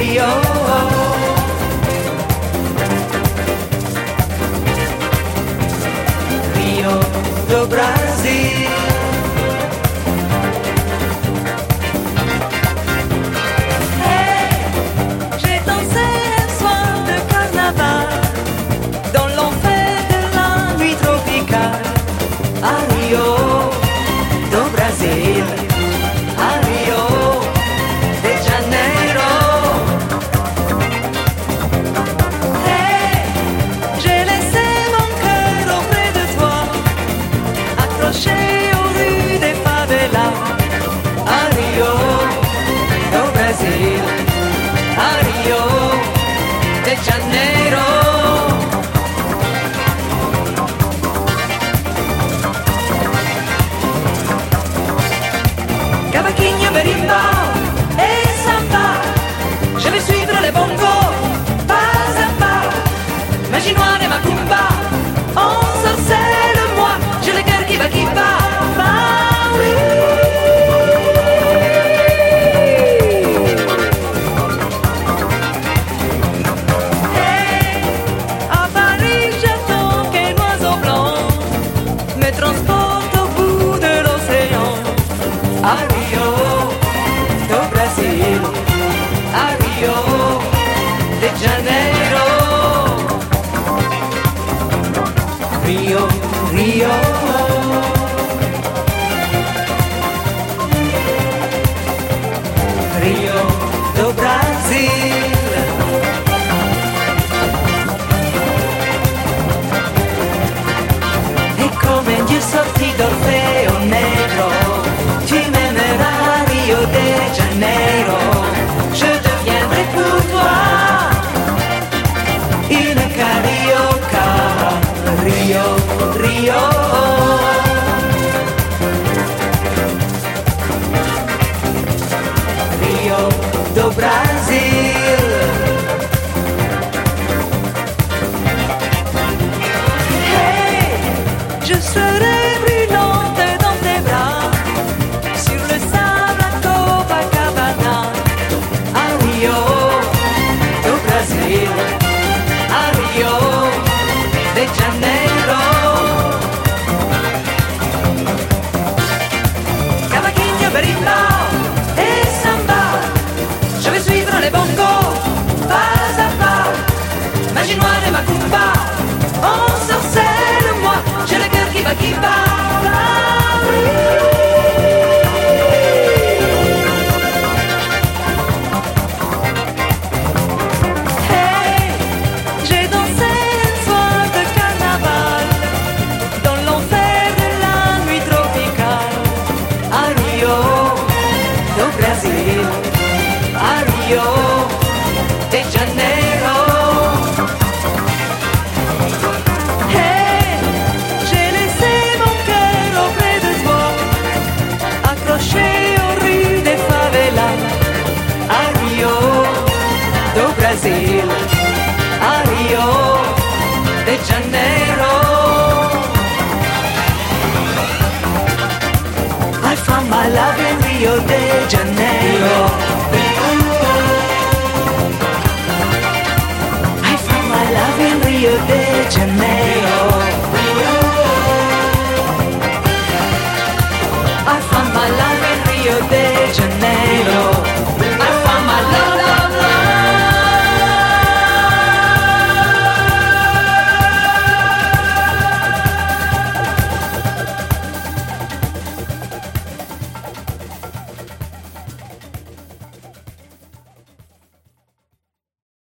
Rio, Rio do Brasil. J'ai dansé un soir de carnaval dans l'enfer de la nuit tropicale à Rio do Brasil, à Rio de Janeiro. J'ai laissé mon cœur auprès de toi, accroché aux rues des favelas à Rio do Brasil, à Rio de Janeiro. Cavaquinho, marimba et samba, je vais suivre les bongos, pas à pas. Magie noire et macumba, on sorcelle moi, j'ai le cœur qui va, bah oui. Hey, à Paris j'attends qu'un oiseau blanc me transporte au bout de l'océan. À Rio do Brasil, à Rio de Janeiro. Rio, Rio, Rio do Brasil. E come Dio sorti d'Orfeo Negro, tu m'aimeras à Rio de Janeiro. Je deviendrai pour toi une carioca. Rio, Rio, Rio do Brasil. Hey, je serai brûlante dans tes bras, sur le sable à Copacabana, à Rio do Brasil, à Rio de Janeiro. Cavaquinho, marimba et samba, je vais suivre les bongos, pas à pas. Magie noire et macumba, on sorcelle moi, j'ai le cœur qui va, bah oui. Hey, j'ai dansé un soir de carnaval dans l'enfer de la nuit tropicale à Rio do Brasil, à Rio de Janeiro. Hey, j'ai laissé mon cœur auprès de toi, accroché aux rues des favelas à Rio do Brasil, à Rio de Janeiro. I found my love in Rio de Janeiro. I found my love in Rio de Janeiro.